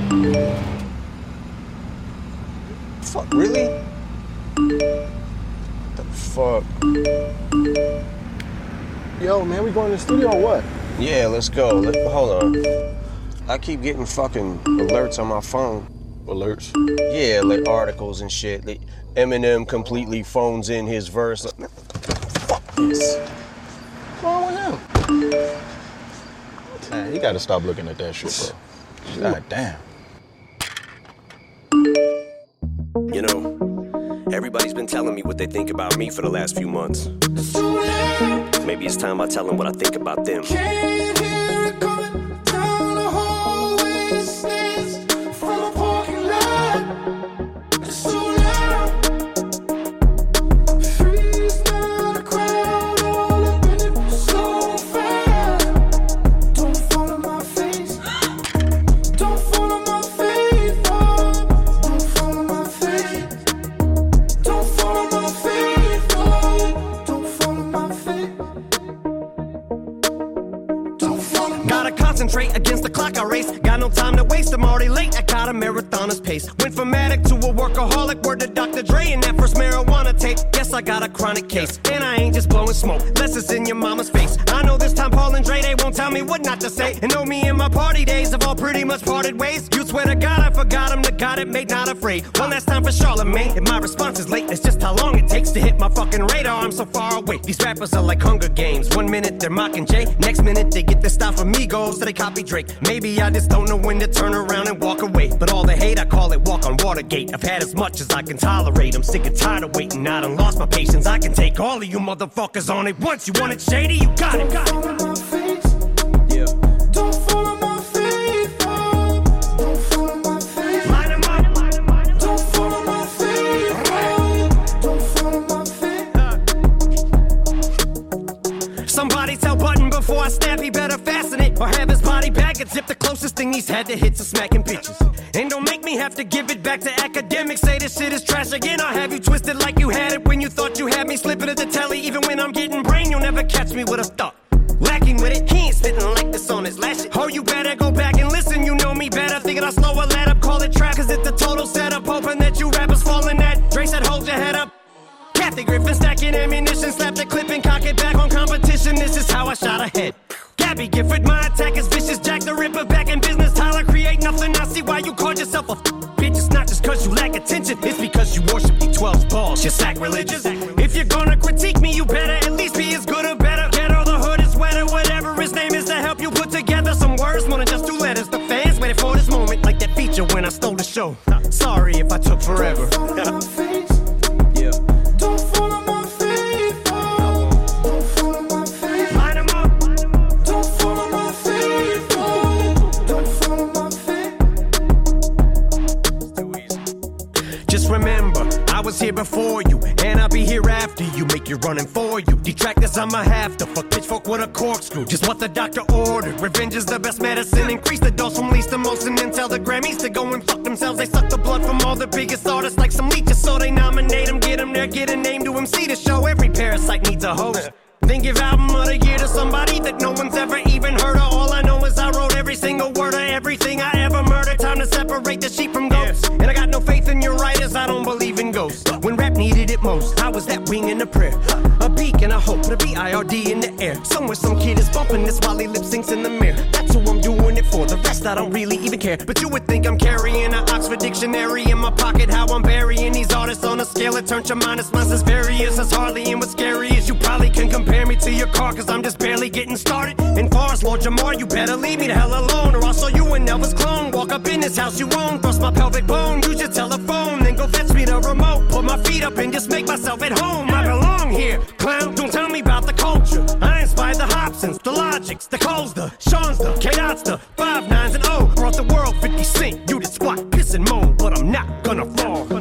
Fuck, really? The fuck? Yo, man, we going to the studio or what? Yeah, let's go. Hold on. I keep getting fucking alerts on my phone. Alerts? Yeah, like articles and shit. Like Eminem completely phones in his verse. Like, man, fuck this. What's wrong with him? Man, you gotta stop looking at that shit, bro. God damn. You know, everybody's been telling me what they think about me for the last few months. Maybe it's time I tell them what I think about them. Can't hear it coming down the hallway, stairs from a parking lot. It's so loud. Freeze down the crowd, all up in it so fast. Don't fall on my face. Don't fall on my face. Oh. Don't fall on my face. Don't fall on my face. Oh. Don't fall on my face. Gotta concentrate against the clock I race. Got no time to waste, I'm already late. I got a marathoner's pace. Went from addict to a workaholic. Word to Dr. Dre and that first marijuana tape. Guess I got a chronic case. And I ain't just blowing smoke, less it's in your mama's face. I know this time Paul and Dre, they won't tell me what not to say. And know me and my party days have all pretty much parted ways. You swear to God I forgot him, the God it made, not afraid. One last time for Charlemagne. If my response is late, it's just how long it takes to hit my fucking radar. I'm so far away. These rappers are like Hunger Games. 1 minute they're mocking Jay, next minute they get their style from Migos, so they copy Drake. Maybe I just don't know when to turn around and walk away. But all the hate, I call it walk on Watergate. I've had as much as I can tolerate. I'm sick and tired of waiting. I done lost my patience. I can take all of you motherfuckers on it once. You want it shady? You got it. Don't fall on my face. Yeah. Don't fall on my face. Oh. Don't fall on my face. Line 'em up. Don't fall on my face. Oh. Don't fall on my face. Somebody tell Button before I snap, he better fasten it. Or have his body bag and zip. The closest thing he's had to hits are smacking bitches. And don't make me have to give it back to academics. Say this shit is trash again. I'll have you twisted like you had it when you thought you had me. Slipping at the telly, even when I'm getting brain, you'll never catch me with a thought. Lacking with it, he ain't spitting like this on his last shit. Oh, you better go back and listen, you know me better. Thinking I'll slow a let up, call it trap. Cause it's a total setup, hoping that you rappers fall in that. Dre said hold your head up. Kathy Griffin stacking ammunition, slap the clip and cock it back on competition. This is how I shot ahead. Gabby Gifford, my attack is vicious. Jack the Ripper back in business. Tyler, create nothing. I see why you called yourself a bitch. It's not just cause you lack attention, it's because you worship D12's balls. You're sacrilegious. If you're gonna critique me, you better at least be as good or better. Get all the hood is wetter, whatever his name is, to help you put together some words. More than just 2 letters. The fans waited for this moment, like that feature when I stole the show. Sorry if I took forever. Don't fall on my face. Yeah. Don't fall on my face. Oh. Don't fall on my face. Line 'em up. Don't fall on my face. Oh. Don't fall on my face. Too easy. Just remember, I was here before you, and I'll be here after you. Make you running for you. Detractors, I'ma have to fuck pitchfork with a corkscrew. Just what the doctor ordered. Revenge is the best medicine. Increase the dose from least to most, and then tell the Grammys to go and fuck themselves. They suck the blood from all the biggest artists like some leeches, so they nominate them, get them there, get a name to MC to show. Every parasite needs a host. Then give album of the year to somebody that no one's ever even heard of. All I know is I wrote every single word of everything I ever murdered. Time to separate the sheep from goats. And I got no faith in your writers, I don't believe in ghosts. When rap needed it most, I was that wing in a prayer. A beacon, a hope, put a B-I-R-D in the air. Somewhere some kid is bumping this while he lip syncs in the mirror. That's who I'm doing it for, the rest I don't really even care. But you would think I'm carrying an Oxford dictionary in my pocket. How I'm burying these artists on a scale that turns your minus minus as various as Harley. And what's scary is you probably can compare me to your car, cause I'm just barely getting started. And far as Lord Jamar, you better leave me the hell alone, or I'll show you an Elvis clone. Walk up in this house you own, thrust my pelvic bone, use your telephone, then go fetch me the remote. Put my feet up and just make myself at home. I belong here, clown, don't tell me about the culture. I inspired the Hobsons, the Logics, the Coles, the Sean's, the K-Dots, the 5 9s and O. Brought the world 50 Cent, you did squat, piss and moan, but I'm not gonna fall.